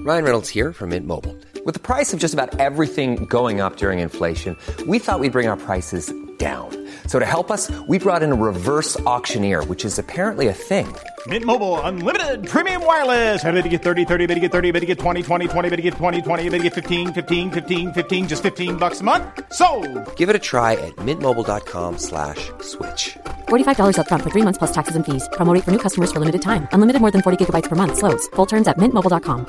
Ryan Reynolds here from Mint Mobile. With the price of just about everything going up during inflation, we thought we'd bring our prices down. So to help us, we brought in a reverse auctioneer, which is apparently a thing. Mint Mobile Unlimited Premium Wireless. How to get 30, 30, bit to get 30, bit to get 20, 20, 20, bit to get 20, 20, bit to get 15, 15, 15, 15, just $15 a month? Sold! Give it a try at mintmobile.com/switch. $45 up front for 3 months plus taxes and fees. Promo rate for new customers for limited time. Unlimited more than 40 gigabytes per month. Slows full terms at mintmobile.com.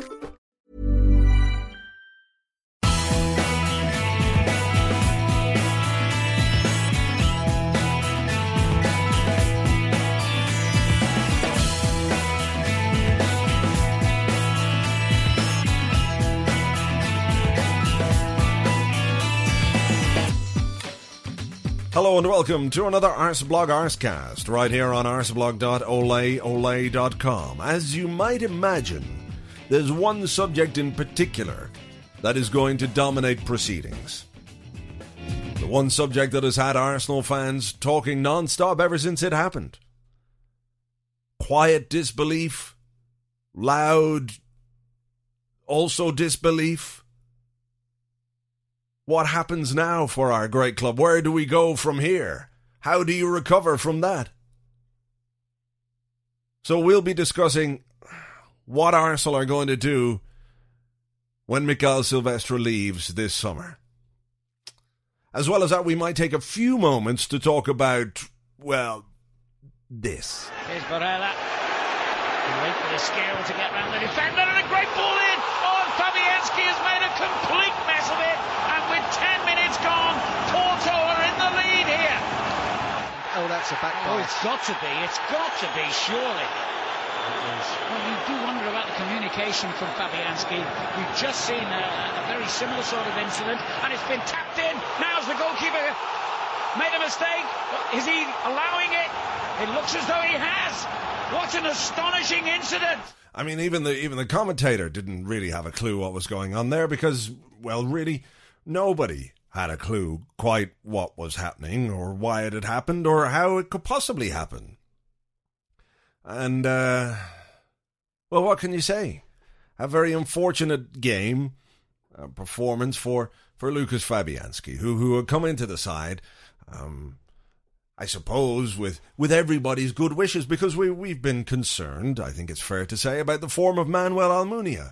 Hello and welcome to another Arseblog Arsecast, right here on arseblog.oleole.com. As you might imagine, there's one subject in particular that is going to dominate proceedings. The one subject that has had Arsenal fans talking non-stop ever since it happened. Quiet disbelief, loud, also disbelief. What happens now for our great club? Where do we go from here? How do you recover from that? So we'll be discussing what Arsenal are going to do when Mikael Silvestre leaves this summer. As well as that, we might take a few moments to talk about, well, this. Here's Barella. Wait for the skill to get round the defender, and a great ball in. Oh, and Fabianski has made a complete mess of it. And with 10 minutes gone, Porto are in the lead here. Oh, that's a back pass. Oh, it's got to be. It's got to be, surely. Well, you do wonder about the communication from Fabianski. We've just seen a very similar sort of incident, and it's been tapped in. Now's the goalkeeper made a mistake. Is he allowing it? It looks as though he has. What an astonishing incident. I mean, even the commentator didn't really have a clue what was going on there because, well, really, nobody had a clue quite what was happening or why it had happened or how it could possibly happen. And, well, what can you say? A very unfortunate game, performance for Lucas Fabianski, who had come into the side, I suppose, with everybody's good wishes, because we've been concerned, I think it's fair to say, about the form of Manuel Almunia.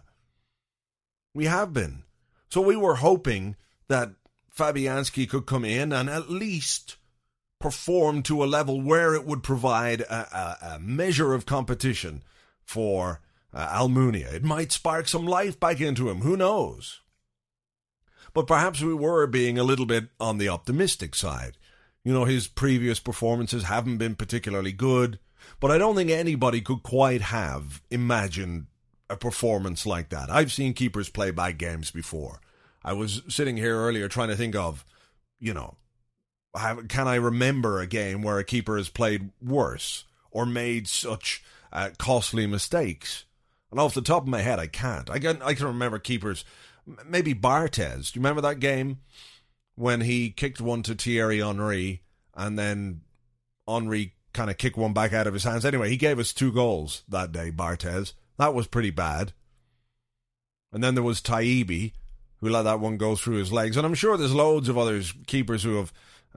We have been. So we were hoping that Fabianski could come in and at least perform to a level where it would provide a measure of competition for Almunia. It might spark some life back into him, who knows? But perhaps we were being a little bit on the optimistic side. You know, his previous performances haven't been particularly good, but I don't think anybody could quite have imagined a performance like that. I've seen keepers play bad games before. I was sitting here earlier trying to think of, you know, can I remember a game where a keeper has played worse or made such costly mistakes? And off the top of my head, I can't. I can remember keepers, maybe Barthez. Do you remember that game? When he kicked one to Thierry Henry, and then Henry kind of kicked one back out of his hands. Anyway, he gave us 2 goals that day, Barthez. That was pretty bad. And then there was Taibbi, who let that one go through his legs. And I'm sure there's loads of other keepers who have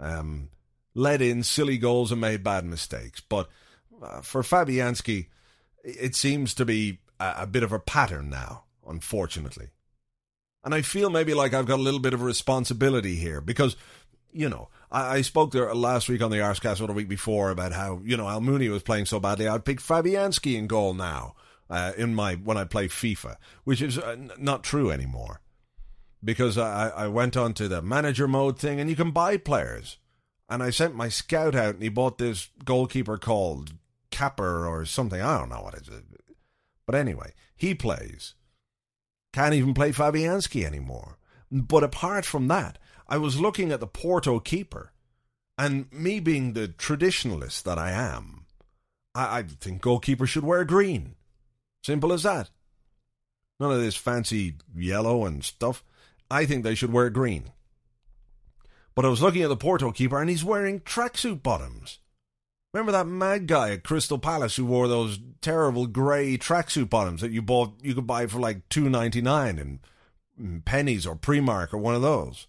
let in silly goals and made bad mistakes. But for Fabianski, it seems to be a bit of a pattern now, unfortunately. And I feel maybe like I've got a little bit of a responsibility here because, you know, I spoke there last week on the Arsecast or the week before about how, you know, Almunia was playing so badly. I'd pick Fabianski in goal now when I play FIFA, which is not true anymore because I went on to the manager mode thing and you can buy players. And I sent my scout out and he bought this goalkeeper called Capper or something. I don't know what it is. But anyway, he plays. Can't even play Fabianski anymore. But apart from that, I was looking at the Porto keeper, and me being the traditionalist that I am, I think goalkeepers should wear green. Simple as that. None of this fancy yellow and stuff. I think they should wear green. But I was looking at the Porto keeper, and he's wearing tracksuit bottoms. Remember that mad guy at Crystal Palace who wore those terrible grey tracksuit bottoms that you could buy for like $2.99 in pennies or Primark or one of those?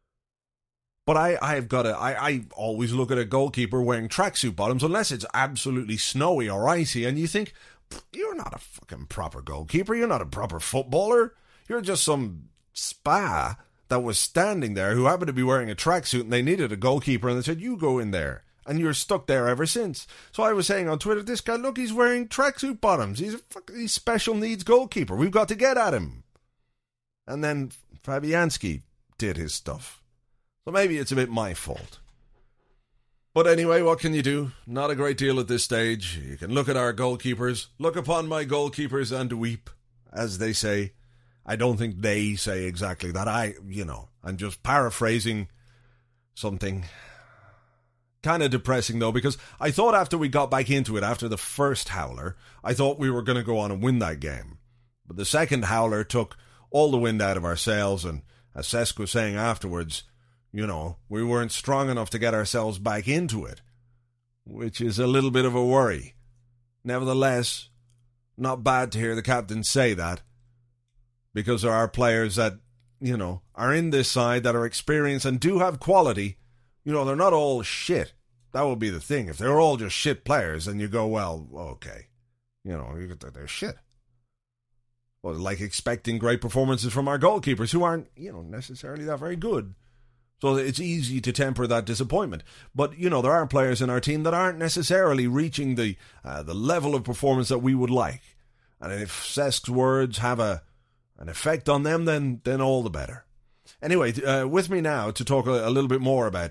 But I always look at a goalkeeper wearing tracksuit bottoms unless it's absolutely snowy or icy, and you think, you're not a fucking proper goalkeeper, you're not a proper footballer, you're just some spa that was standing there who happened to be wearing a tracksuit and they needed a goalkeeper and they said, you go in there. And you're stuck there ever since. So I was saying on Twitter, this guy, look, he's wearing tracksuit bottoms. He's a special needs goalkeeper. We've got to get at him. And then Fabianski did his stuff. So maybe it's a bit my fault. But anyway, what can you do? Not a great deal at this stage. You can look at our goalkeepers, look upon my goalkeepers and weep, as they say. I don't think they say exactly that. I'm just paraphrasing something. Kind of depressing, though, because I thought after we got back into it, after the first howler, I thought we were going to go on and win that game. But the second howler took all the wind out of our sails, and as Cesc was saying afterwards, we weren't strong enough to get ourselves back into it, which is a little bit of a worry. Nevertheless, not bad to hear the captain say that, because there are players that, are in this side that are experienced and do have quality. They're not all shit. That would be the thing. If they were all just shit players, then you go, well, okay. They're shit. Well, like expecting great performances from our goalkeepers who aren't, necessarily that very good. So it's easy to temper that disappointment. But, there are players in our team that aren't necessarily reaching the level of performance that we would like. And if Cesc's words have an effect on them, then all the better. Anyway, with me now to talk a little bit more about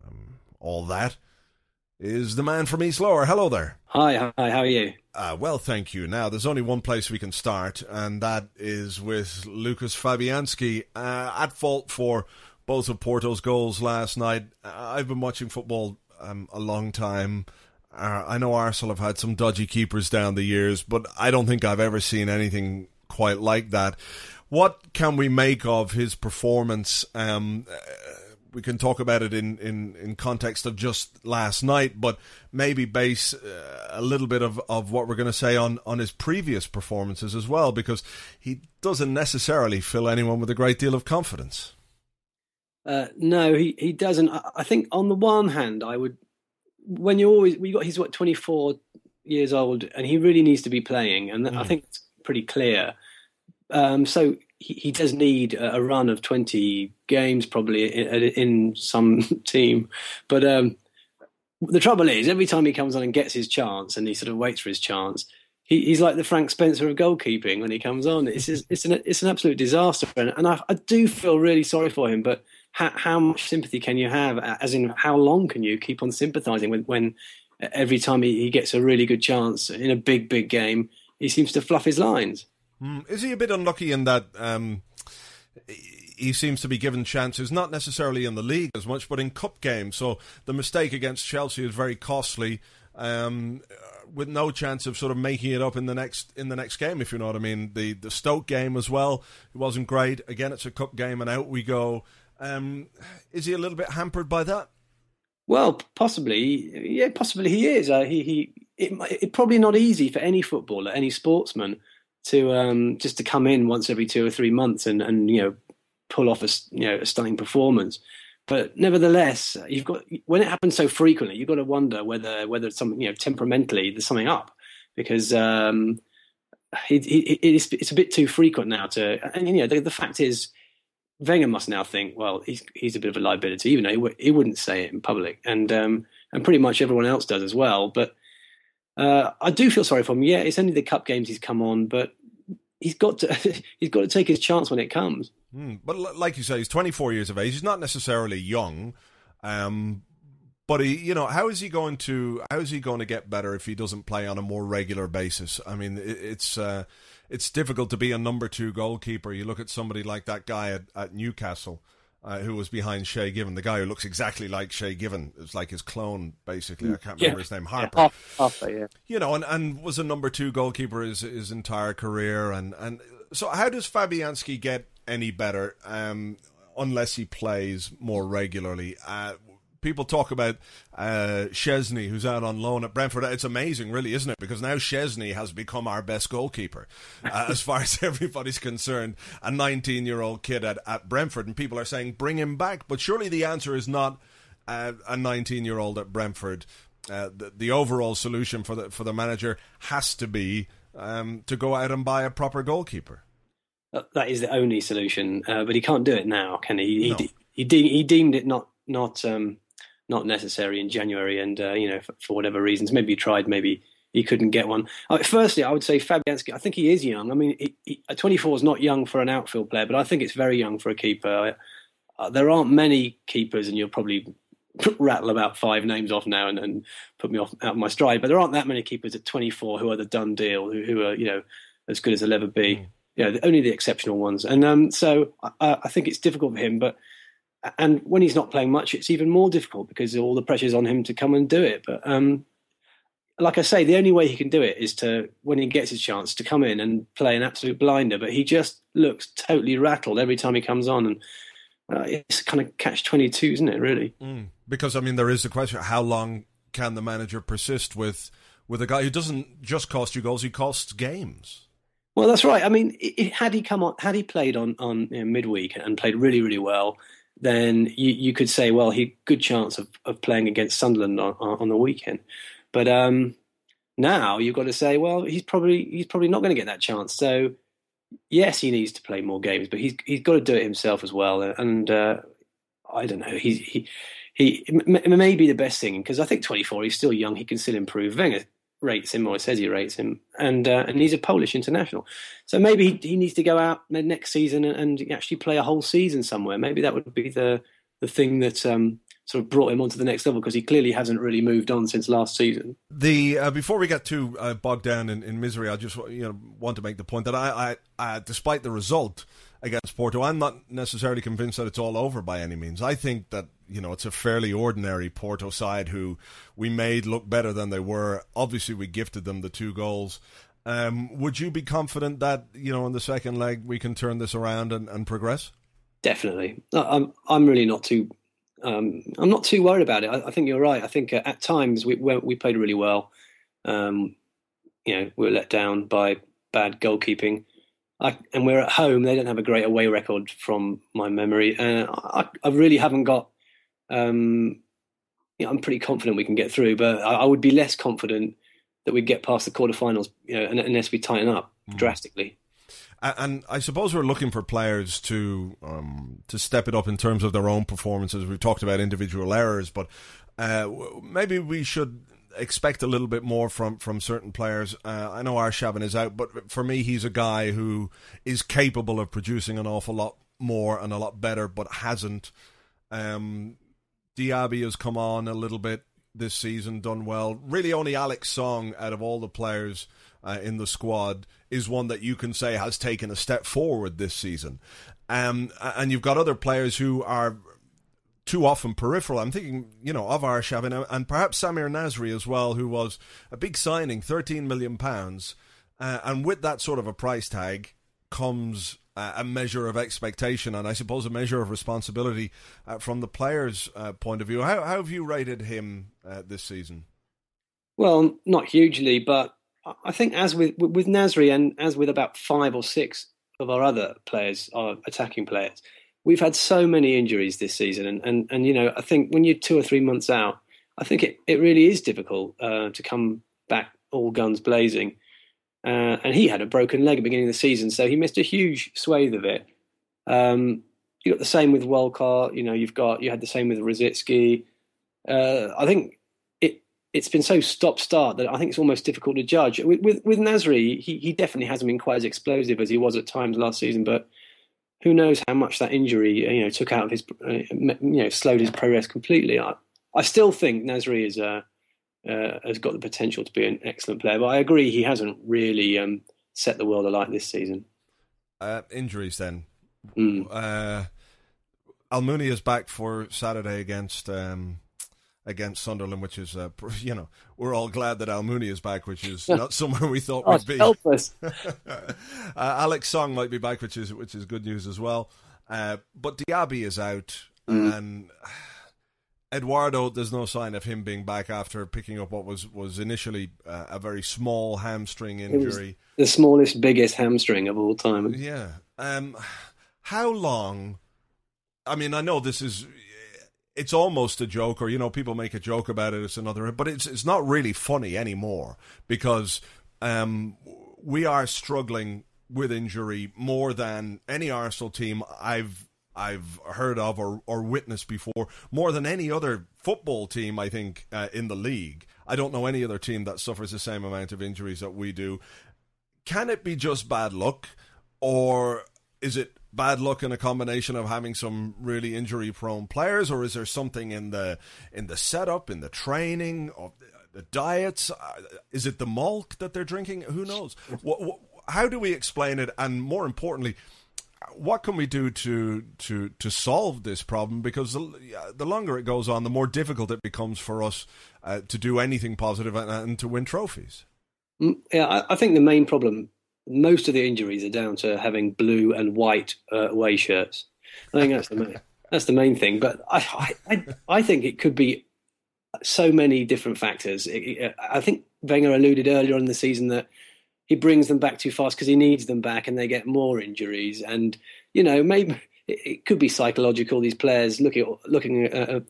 all that is the man from East Lower. Hello there. Hi, how are you? Well, thank you. Now, there's only one place we can start, and that is with Lucas Fabianski, at fault for both of Porto's goals last night. I've been watching football a long time. I know Arsenal have had some dodgy keepers down the years, but I don't think I've ever seen anything quite like that. What can we make of his performance? We can talk about it in context of just last night, but maybe base a little bit of what we're going to say on his previous performances as well, because he doesn't necessarily fill anyone with a great deal of confidence. No, he doesn't. I think on the one hand, he's 24 years old, and he really needs to be playing, and I think it's pretty clear. So he does need a run of 20 games probably in some team. But the trouble is, every time he comes on and gets his chance and he sort of waits for his chance, he's like the Frank Spencer of goalkeeping when he comes on. It's an absolute disaster. And I do feel really sorry for him, but how much sympathy can you have? As in, how long can you keep on sympathising when every time he gets a really good chance in a big game, he seems to fluff his lines? Is he a bit unlucky in that he seems to be given chances, not necessarily in the league as much, but in cup games? So the mistake against Chelsea is very costly, with no chance of sort of making it up in the next game, if you know what I mean. The Stoke game as well, it wasn't great. Again, it's a cup game and out we go. Is he a little bit hampered by that? Well, possibly. Yeah, possibly he is. It's probably not easy for any footballer, any sportsman, to just to come in once every 2 or 3 months and pull off a stunning performance. But nevertheless, when it happens so frequently, you've got to wonder whether something temperamentally there's something up, because it's a bit too frequent now the fact is, Wenger must now think, well, he's a bit of a liability, even though he wouldn't say it in public, and pretty much everyone else does as well. But I do feel sorry for him. Yeah, it's only the cup games he's come on, but he's got to take his chance when it comes. But like you say, he's 24 years of age. He's not necessarily young, but how is he going to get better if he doesn't play on a more regular basis? I mean, it's difficult to be a number 2 goalkeeper. You look at somebody like that guy at Newcastle, who was behind Shay Given, the guy who looks exactly like Shay Given. It's like his clone, basically. I can't remember his name. Harper. Harper, yeah. And was a number 2 goalkeeper his entire career. And so how does Fabianski get any better unless he plays more regularly? people talk about Szczesny, who's out on loan at Brentford. It's amazing, really, isn't it? Because now Szczesny has become our best goalkeeper, as far as everybody's concerned. A 19-year-old kid at Brentford, and people are saying, bring him back. But surely the answer is not a 19-year-old at Brentford. The overall solution for the manager has to be to go out and buy a proper goalkeeper. That is the only solution, but he can't do it now, can he? No. He deemed it not necessary in January, and for whatever reasons, maybe he tried, maybe he couldn't get one. Firstly, I would say Fabianski. I think he is young. I mean, 24 is not young for an outfield player, but I think it's very young for a keeper. There aren't many keepers, and you'll probably rattle about 5 names off now and put me out of my stride. But there aren't that many keepers at 24 who are the done deal, who are as good as they'll ever be. Only the exceptional ones. And so I think it's difficult for him. And when he's not playing much, it's even more difficult because all the pressure's on him to come and do it. But like I say, the only way he can do it is to, when he gets his chance, to come in and play an absolute blinder. But he just looks totally rattled every time he comes on. And it's kind of catch-22, isn't it, really? Because, I mean, there is the question, how long can the manager persist with a guy who doesn't just cost you goals, he costs games? Well, that's right. I mean, had he played on midweek and played really, really well, then you could say, well, he good chance of playing against Sunderland on the weekend. But now you've got to say, well, he's probably not going to get that chance. So yes, he needs to play more games, but he's got to do it himself as well. And I don't know, he may be the best thing, because I think 24, he's still young, he can still improve. Wenger rates him, or says he rates him, and he's a Polish international. So maybe he needs to go out next season and actually play a whole season somewhere. Maybe that would be the thing that sort of brought him onto the next level, because he clearly hasn't really moved on since last season. Before we get too bogged down in misery, I just want to make the point that I despite the result against Porto, I'm not necessarily convinced that it's all over by any means. I think that it's a fairly ordinary Porto side who we made look better than they were. Obviously, we gifted them the 2 goals. Would you be confident that in the second leg we can turn this around and progress? Definitely. I'm really not too. I'm not too worried about it. I think you're right. I think at times we played really well. We were let down by bad goalkeeping. And we're at home. They don't have a great away record from my memory. I really haven't got. I'm pretty confident we can get through, but I would be less confident that we'd get past the quarterfinals, unless we tighten up drastically. And I suppose we're looking for players to step it up in terms of their own performances. We've talked about individual errors, but maybe we should expect a little bit more from certain players. I know Arshavin is out, but for me, he's a guy who is capable of producing an awful lot more and a lot better, but hasn't. Diaby has come on a little bit this season, done well. Really only Alex Song, out of all the players in the squad, is one that you can say has taken a step forward this season. And you've got other players who are too often peripheral. I'm thinking, of Arshavin and perhaps Samir Nasri as well, who was a big signing, £13 million. And with that sort of a price tag comes a measure of expectation and I suppose a measure of responsibility from the players' point of view. How have you rated him this season? Well, not hugely, but I think as with Nasri and as with about 5 or 6 of our other players, our attacking players, we've had so many injuries this season. And I think when you're 2 or 3 months out, I think it really is difficult to come back all guns blazing. And he had a broken leg at the beginning of the season, so he missed a huge swathe of it. You got the same with Walcott. You had the same with Rosicky. I think it's been so stop-start that I think it's almost difficult to judge. With Nasri, he definitely hasn't been quite as explosive as he was at times last season, but who knows how much that injury took out of his, slowed his progress completely. I still think Nasri has got the potential to be an excellent player, but I agree he hasn't really set the world alight this season. Injuries then. Almunia is back for Saturday against Sunderland, which is, we're all glad that Almunia is back, which is not somewhere we thought we'd be. Help us. Alex Song might be back, which is good news as well. But Diaby is out, and Eduardo, there's no sign of him being back after picking up what was initially a very small hamstring injury. The smallest, biggest hamstring of all time. Yeah. How long? I mean, I know it's almost a joke, or, you know, people make a joke about it. It's another, but it's not really funny anymore, because we are struggling with injury more than any Arsenal team I've heard of or witnessed before, more than any other football team, I think, in the league. I don't know any other team that suffers the same amount of injuries that we do. Can it be just bad luck, or is it bad luck in a combination of having some really injury-prone players, or is there something in the setup, in the training, of the diets? Is it the malt that they're drinking? Who knows? How do we explain it? And more importantly, what can we do to solve this problem? Because the longer it goes on, the more difficult it becomes for us to do anything positive and to win trophies. Yeah, I think the main problem, most of the injuries are down to having blue and white away shirts. I think that's the main thing. But I think it could be so many different factors. I think Wenger alluded earlier in the season that he brings them back too fast because he needs them back, and they get more injuries. And, you know, maybe it could be psychological. These players looking on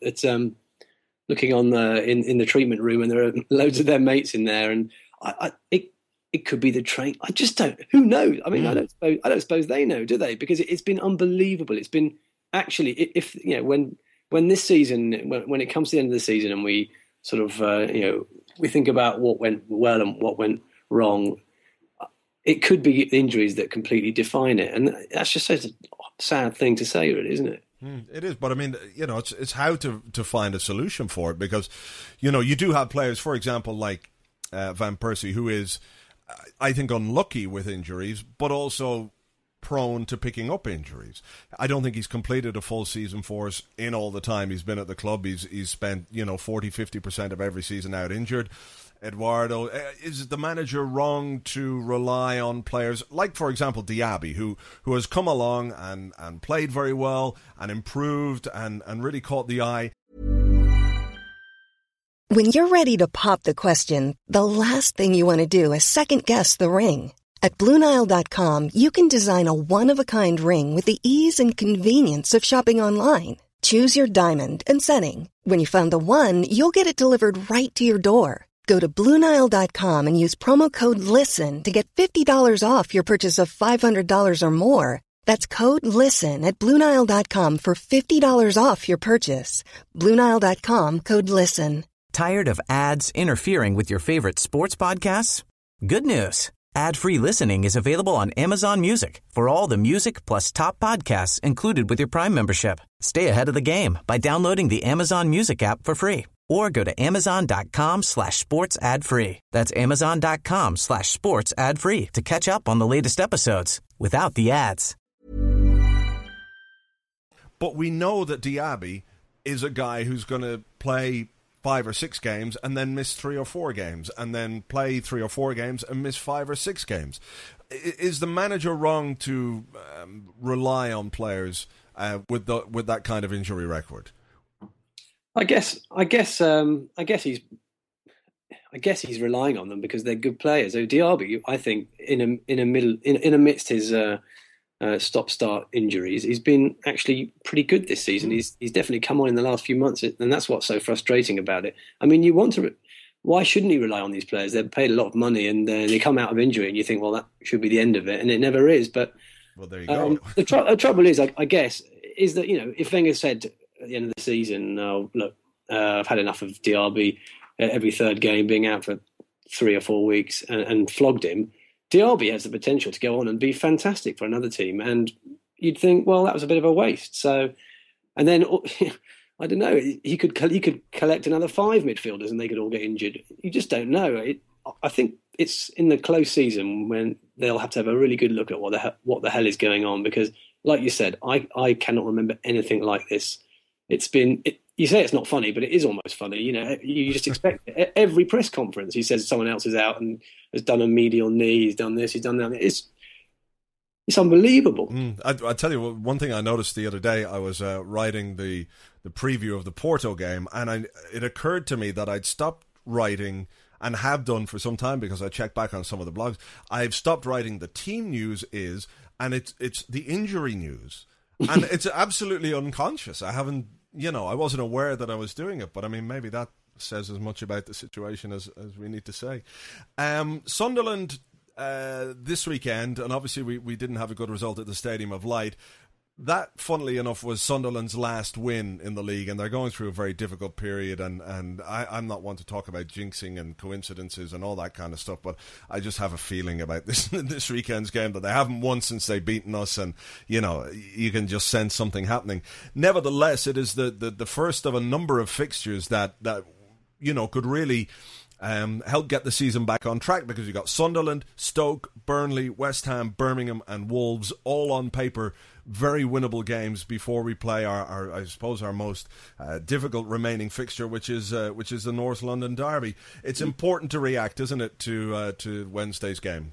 in the treatment room, and there are loads of their mates in there, and it could be the train. I just don't. Who knows? I mean, I don't suppose they know, do they? Because it's been unbelievable. It's been actually, if you know, when this season, when it comes to the end of the season, and we sort of we think about what went well and what went wrong. It could be injuries that completely define it, and that's just such a sad thing to say, really, isn't it? It is, but I mean, you know, it's how to find a solution for it, because, you know, you do have players, for example, like Van Persie, who is, I think, unlucky with injuries, but also prone to picking up injuries. I don't think he's completed a full season for us in all the time he's been at the club. He's spent, 40-50% of every season out injured. Eduardo, is the manager wrong to rely on players like, for example, Diaby, who has come along and played very well and improved and really caught the eye? When you're ready to pop the question, the last thing you want to do is second-guess the ring. At BlueNile.com, you can design a one-of-a-kind ring with the ease and convenience of shopping online. Choose your diamond and setting. When you find the one, you'll get it delivered right to your door. Go to BlueNile.com and use promo code LISTEN to get $50 off your purchase of $500 or more. That's code LISTEN at BlueNile.com for $50 off your purchase. BlueNile.com, code LISTEN. Tired of ads interfering with your favorite sports podcasts? Good news. Ad-free listening is available on Amazon Music for all the music plus top podcasts included with your Prime membership. Stay ahead of the game by downloading the Amazon Music app for free, or go to amazon.com/sports ad free. That's amazon.com/sports ad free to catch up on the latest episodes without the ads. But we know that Diaby is a guy who's going to play 5 or 6 games and then miss 3 or 4 games, and then play 3 or 4 games and miss 5 or 6 games. Is the manager wrong to rely on players with that kind of injury record? I guess he's relying on them because they're good players. So Diaby, I think, in amidst his stop-start injuries, he's been actually pretty good this season. He's definitely come on in the last few months, and that's what's so frustrating about it. I mean, why shouldn't he rely on these players? They're paid a lot of money, and they come out of injury, and you think, well, that should be the end of it, and it never is. But well, there you go. The trouble is, I guess, is that, if Wenger said at the end of the season, look, I've had enough of Diaby every third game being out for 3 or 4 weeks, and flogged him, Diaby has the potential to go on and be fantastic for another team, and you'd think, well, that was a bit of a waste. So, and then I don't know, he could collect another 5 midfielders, and they could all get injured. You just don't know. I think it's in the close season when they'll have to have a really good look at what the hell is going on, because, like you said, I cannot remember anything like this. It's been. You say it's not funny, but it is almost funny. You just expect it. Every press conference, he says someone else is out and has done a medial knee. He's done this. He's done that. It's unbelievable. I tell you, one thing I noticed the other day, I was writing the preview of the Porto game, and it occurred to me that I'd stopped writing, and have done for some time because I checked back on some of the blogs. I've stopped writing the team news and it's the injury news. And it's absolutely unconscious. I haven't, I wasn't aware that I was doing it, but I mean, maybe that says as much about the situation as we need to say. Sunderland this weekend, and obviously we didn't have a good result at the Stadium of Light. That, funnily enough, was Sunderland's last win in the league, and they're going through a very difficult period, and I'm not one to talk about jinxing and coincidences and all that kind of stuff, but I just have a feeling about this weekend's game that they haven't won since they've beaten us, and, you can just sense something happening. Nevertheless, it is the first of a number of fixtures that could really help get the season back on track, because you've got Sunderland, Stoke, Burnley, West Ham, Birmingham and Wolves, all on paper very winnable games before we play our I suppose our most difficult remaining fixture, which is the North London derby. It's important to react, isn't it, to Wednesday's game?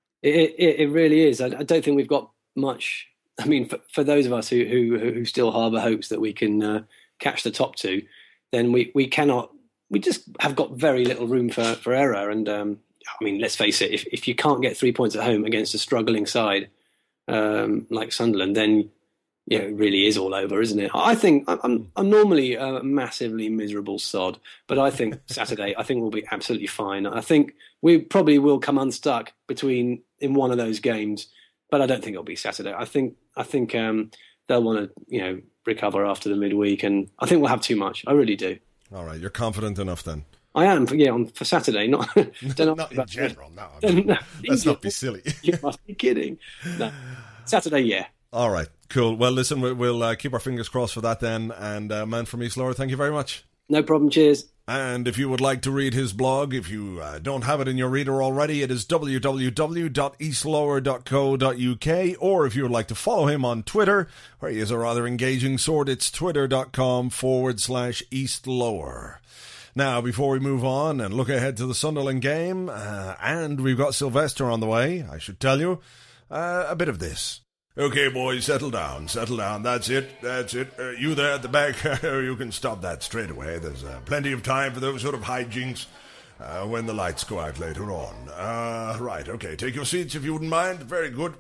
It really is. I don't think we've got much. I mean, for those of us who still harbour hopes that we can catch the top two, then we cannot. We just have got very little room for error. And I mean, let's face it, if you can't get 3 points at home against a struggling side like Sunderland, then it really is all over, isn't it? I think I'm normally a massively miserable sod, but I think Saturday, we'll be absolutely fine. I think we probably will come unstuck in one of those games, but I don't think it'll be Saturday. I think they'll want to recover after the midweek, and I think we'll have too much. I really do. All right, you're confident enough then? I am, for Saturday, not not in general, no. I mean, no, let's not be silly. You must be kidding. No. Saturday, yeah. All right, cool. Well, listen, we'll keep our fingers crossed for that then. And Man from East Lower, thank you very much. No problem, cheers. And if you would like to read his blog, if you don't have it in your reader already, it is www.eastlower.co.uk, or if you would like to follow him on Twitter, where he is a rather engaging sort, it's twitter.com/eastlower. Now, before we move on and look ahead to the Sunderland game, and we've got Sylvester on the way, I should tell you, a bit of this. Okay, boys, settle down. That's it. You there at the back, you can stop that straight away. There's plenty of time for those sort of hijinks when the lights go out later on. Right, okay, take your seats if you wouldn't mind. Very good.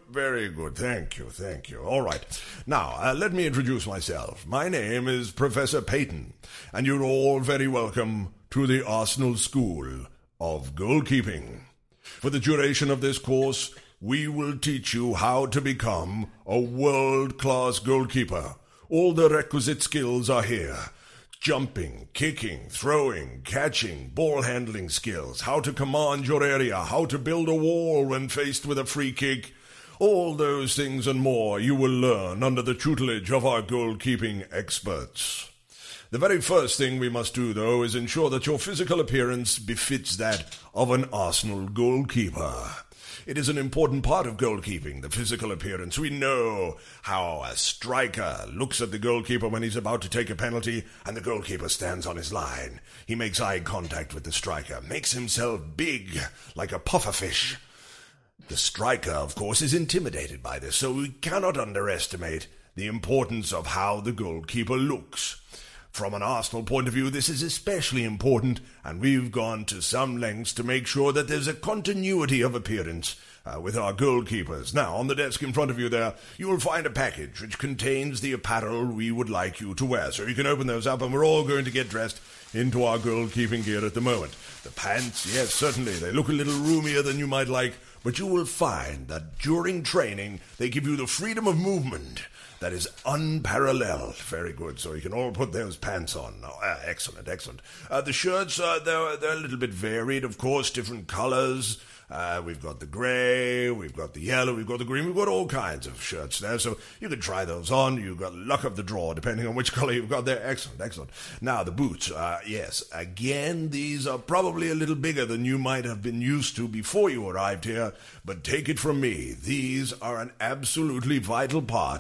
Thank you. All right. Now, let me introduce myself. My name is Professor Peyton, and you're all very welcome to the Arsenal School of Goalkeeping. For the duration of this course, we will teach you how to become a world-class goalkeeper. All the requisite skills are here. Jumping, kicking, throwing, catching, ball handling skills, how to command your area, how to build a wall when faced with a free kick. All those things and more you will learn under the tutelage of our goalkeeping experts. The very first thing we must do, though, is ensure that your physical appearance befits that of an Arsenal goalkeeper. It is an important part of goalkeeping, the physical appearance. We know how a striker looks at the goalkeeper when he's about to take a penalty, and the goalkeeper stands on his line. He makes eye contact with the striker, makes himself big, like a pufferfish. The striker, of course, is intimidated by this, so we cannot underestimate the importance of how the goalkeeper looks. From an Arsenal point of view, this is especially important, and we've gone to some lengths to make sure that there's a continuity of appearance with our goalkeepers. Now, on the desk in front of you there, you will find a package which contains the apparel we would like you to wear. So you can open those up, and we're all going to get dressed into our goalkeeping gear at the moment. The pants, yes, certainly, they look a little roomier than you might like, but you will find that during training, they give you the freedom of movement that is unparalleled. Very good. So you can all put those pants on. Oh, excellent. The shirts, they're a little bit varied, of course, different colors. We've got the grey, we've got the yellow, we've got the green, we've got all kinds of shirts there. So you can try those on. You've got luck of the draw, depending on which color you've got there. Excellent. Now, the boots, yes. Again, these are probably a little bigger than you might have been used to before you arrived here. But take it from me, these are an absolutely vital part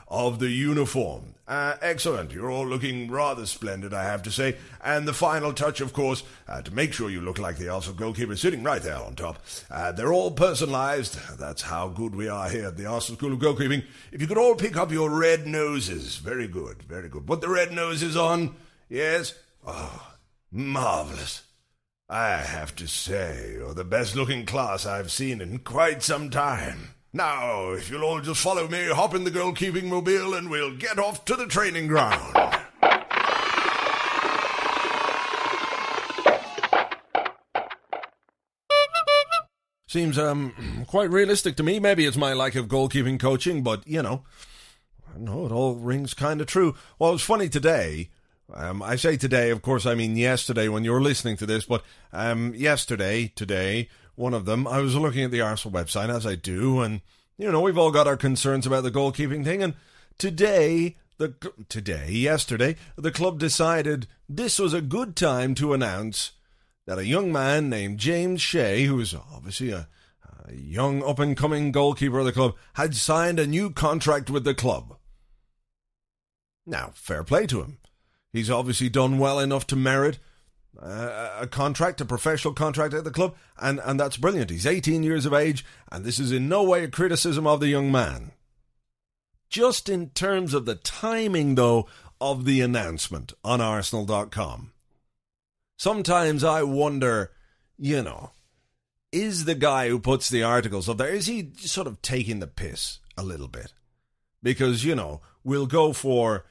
of the uniform. Excellent. You're all looking rather splendid, I have to say. And the final touch, of course, to make sure you look like the Arsenal goalkeeper sitting right there on top. They're all personalised. That's how good we are here at the Arsenal School of Goalkeeping. If you could all pick up your red noses. Very good, very good. Put the red noses on. Yes? Oh, marvellous. I have to say, you're the best-looking class I've seen in quite some time. Now, if you'll all just follow me, hop in the goalkeeping mobile, and we'll get off to the training ground. Seems quite realistic to me. Maybe it's my lack of goalkeeping coaching, but, you know, it all rings kind of true. Well, it was funny today. I say today, of course, I mean yesterday when you were listening to this, but today, one of them, I was looking at the Arsenal website, as I do, and, you know, we've all got our concerns about the goalkeeping thing, and yesterday, the club decided this was a good time to announce that a young man named James Shea, who is obviously a young up-and-coming goalkeeper of the club, had signed a new contract with the club. Now, fair play to him. He's obviously done well enough to merit a contract, a professional contract at the club, and that's brilliant. He's 18 years of age, and this is in no way a criticism of the young man. Just in terms of the timing, though, of the announcement on Arsenal.com. Sometimes I wonder, you know, is the guy who puts the articles up there, is he sort of taking the piss a little bit? Because, you know, we'll go for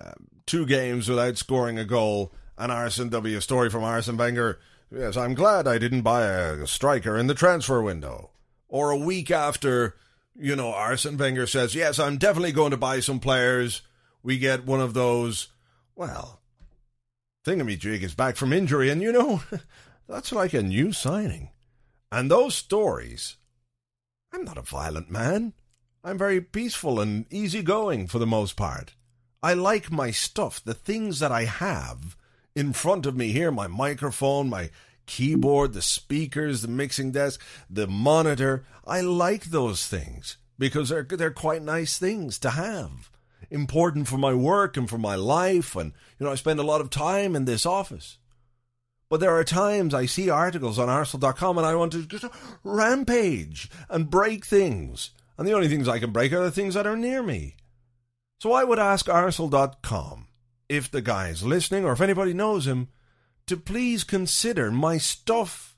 2 games without scoring a goal, and there'll be a story from Arsene Wenger, yes, I'm glad I didn't buy a striker in the transfer window. Or a week after, you know, Arsene Wenger says, yes, I'm definitely going to buy some players, we get one of those, well, Thingamajig is back from injury, and you know, that's like a new signing. And those stories, I'm not a violent man. I'm very peaceful and easygoing for the most part. I like my stuff, the things that I have in front of me here, my microphone, my keyboard, the speakers, the mixing desk, the monitor. I like those things because they're quite nice things to have. Important for my work and for my life, and, you know, I spend a lot of time in this office. But there are times I see articles on Arsenal.com and I want to just rampage and break things. And the only things I can break are the things that are near me. So I would ask Arsenal.com, if the guy is listening or if anybody knows him, to please consider my stuff.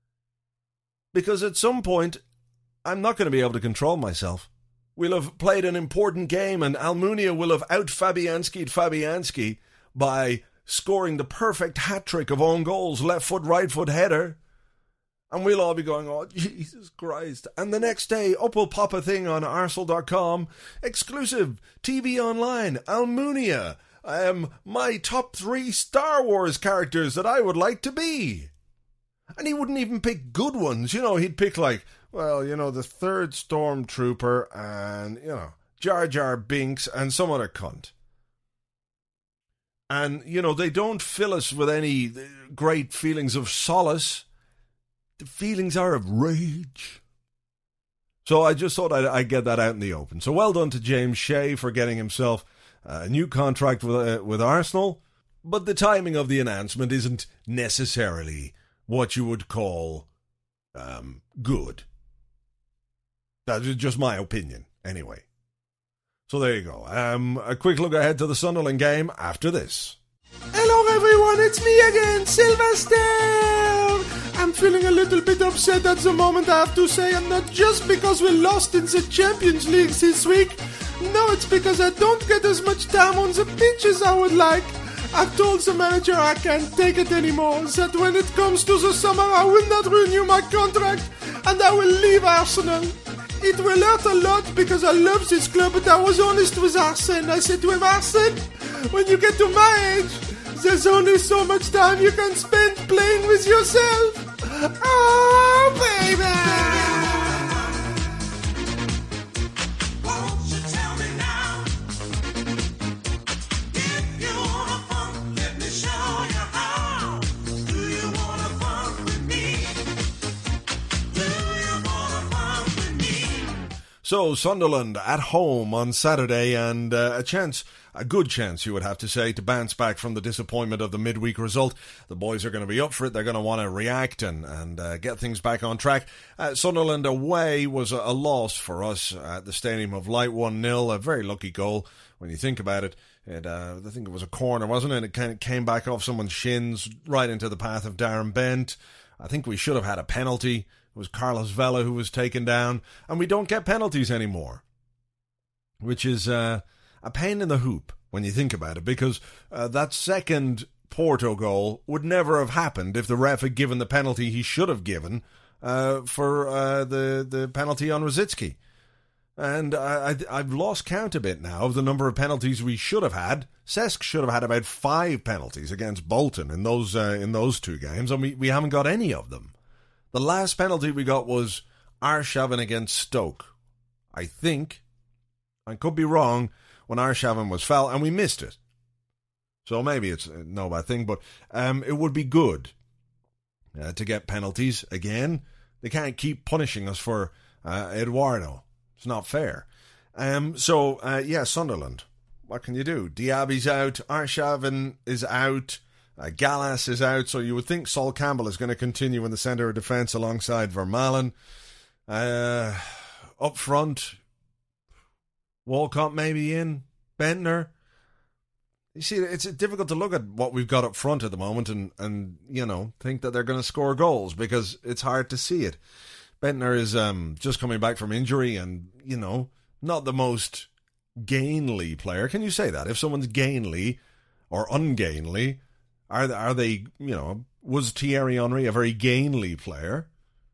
Because at some point, I'm not going to be able to control myself. We'll have played an important game and Almunia will have out-Fabianski'd Fabianski by scoring the perfect hat-trick of own goals, left foot, right foot header. And we'll all be going, oh, Jesus Christ. And the next day, up will pop a thing on Arsenal.com, exclusive, TV Online, Almunia, my top 3 Star Wars characters that I would like to be. And he wouldn't even pick good ones, you know, he'd pick like, well, you know, the 3rd Stormtrooper and, you know, Jar Jar Binks and some other cunt. And, you know, they don't fill us with any great feelings of solace. The feelings are of rage. So I just thought I'd get that out in the open. So well done to James Shea for getting himself a new contract with Arsenal. But the timing of the announcement isn't necessarily what you would call good. That's just my opinion, anyway. So there you go. A quick look ahead to the Sunderland game after this. Hello everyone, it's me again, Sylvester! I'm feeling a little bit upset at the moment, I have to say, and not just because we lost in the Champions League this week. No, it's because I don't get as much time on the pitch as I would like. I've told the manager I can't take it anymore, that when it comes to the summer I will not renew my contract and I will leave Arsenal. It will hurt a lot because I love this club, but I was honest with Arsene. I said to him, Arsene, when you get to my age, there's only so much time you can spend playing with yourself. Oh, baby! So, Sunderland at home on Saturday, and a good chance, you would have to say, to bounce back from the disappointment of the midweek result. The boys are going to be up for it. They're going to want to react and get things back on track. Sunderland away was a loss for us at the Stadium of Light, 1-0. A very lucky goal when you think about it. I think it was a corner, wasn't it? It kind of came back off someone's shins right into the path of Darren Bent. I think we should have had a penalty. It was Carlos Vela who was taken down, and we don't get penalties anymore, which is a pain in the hoop when you think about it, because that second Porto goal would never have happened if the ref had given the penalty he should have given for the penalty on Rosicky. And I've lost count a bit now of the number of penalties we should have had. Cesc should have had about 5 penalties against Bolton in those 2 games, and we haven't got any of them. The last penalty we got was Arshavin against Stoke. I think, I could be wrong, when Arshavin was foul, and we missed it. So maybe it's no bad thing, but it would be good to get penalties again. They can't keep punishing us for Eduardo. It's not fair. Sunderland. What can you do? Diaby's out, Arshavin is out, Gallas is out, so you would think Sol Campbell is going to continue in the centre of defence alongside Vermaelen. Up front, Walcott maybe in, Bentner. You see, it's difficult to look at what we've got up front at the moment and think that they're going to score goals, because it's hard to see it. Bentner is just coming back from injury and, not the most gainly player. Can you say that? If someone's gainly or ungainly, are they, was Thierry Henry a very gainly player?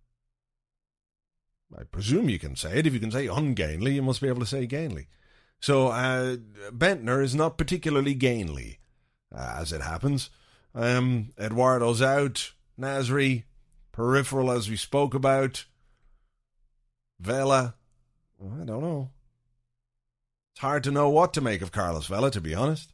I presume you can say it. If you can say ungainly, you must be able to say gainly. So Bentner is not particularly gainly, as it happens. Eduardo's out. Nasri, peripheral, as we spoke about. Vela, I don't know. It's hard to know what to make of Carlos Vela, to be honest.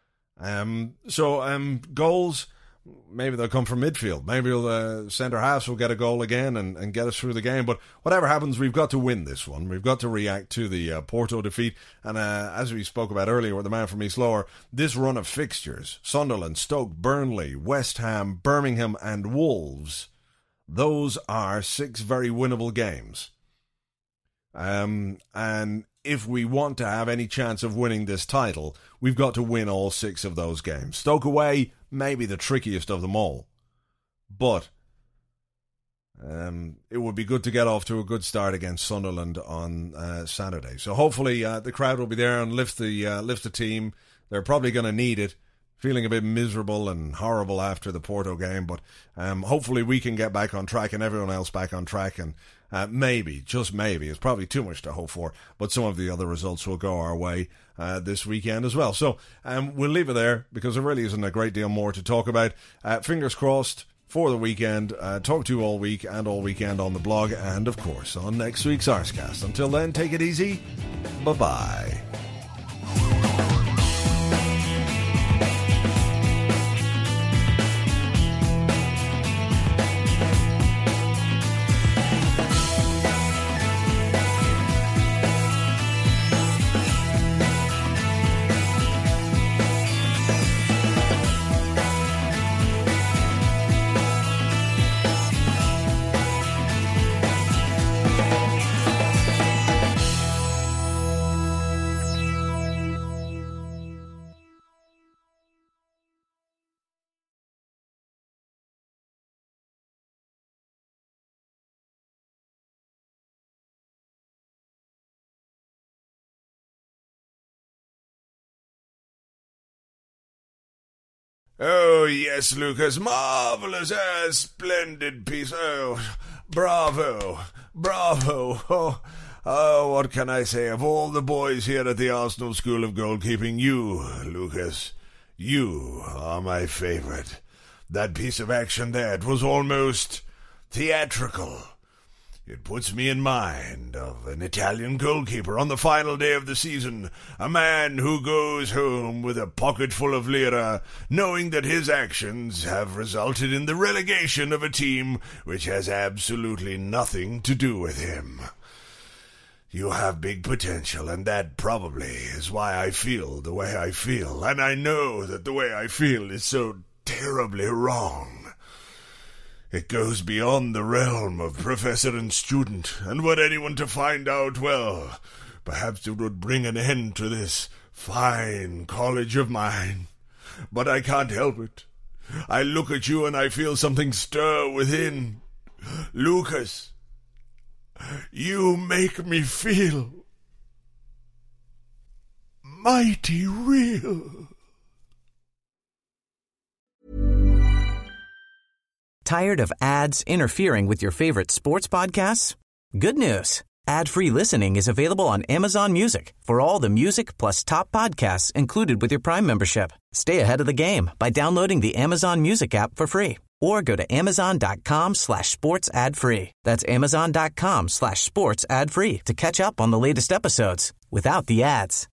Goals, maybe they'll come from midfield. Maybe the centre halves will get a goal again and get us through the game. But whatever happens, we've got to win this one. We've got to react to the Porto defeat. And as we spoke about earlier with the man from East Lower, this run of fixtures, Sunderland, Stoke, Burnley, West Ham, Birmingham and Wolves, those are 6 very winnable games. And if we want to have any chance of winning this title, we've got to win all 6 of those games. Stoke away, maybe the trickiest of them all. But it would be good to get off to a good start against Sunderland on Saturday. So hopefully the crowd will be there and lift the team. They're probably going to need it. Feeling a bit miserable and horrible after the Porto game, but hopefully we can get back on track and everyone else back on track, and maybe, just maybe, it's probably too much to hope for, but some of the other results will go our way this weekend as well. So we'll leave it there, because there really isn't a great deal more to talk about. Fingers crossed for the weekend. Talk to you all week and all weekend on the blog, and of course on next week's Arscast. Until then, take it easy. Bye-bye. Oh, yes, Lucas, marvellous, splendid piece. Oh, bravo, bravo. Oh, what can I say? Of all the boys here at the Arsenal School of Goalkeeping, you, Lucas, you are my favourite. That piece of action there, it was almost theatrical. It puts me in mind of an Italian goalkeeper on the final day of the season, a man who goes home with a pocket full of lira, knowing that his actions have resulted in the relegation of a team which has absolutely nothing to do with him. You have big potential, and that probably is why I feel the way I feel. And I know that the way I feel is so terribly wrong. It goes beyond the realm of professor and student, and were anyone to find out, well, perhaps it would bring an end to this fine college of mine. But I can't help it. I look at you and I feel something stir within. Lucas, you make me feel mighty real. Tired of ads interfering with your favorite sports podcasts? Good news. Ad-free listening is available on Amazon Music for all the music plus top podcasts included with your Prime membership. Stay ahead of the game by downloading the Amazon Music app for free or go to amazon.com/sports ad free. That's amazon.com/sports ad free to catch up on the latest episodes without the ads.